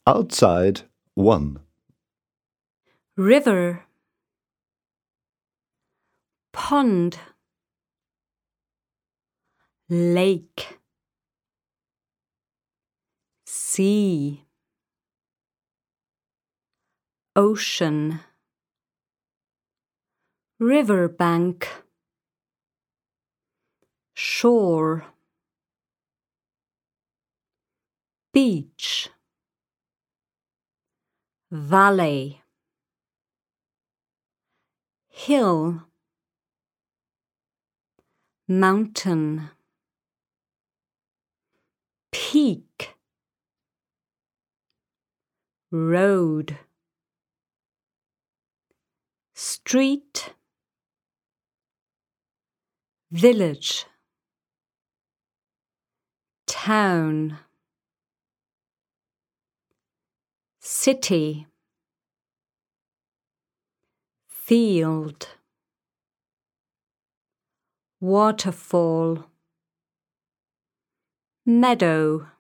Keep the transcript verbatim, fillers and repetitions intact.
Outside, one. River, pond, lake, sea, ocean, riverbank, shore, beach, valley, hill, mountain, peak, road, street, village, town, city, field, waterfall, meadow,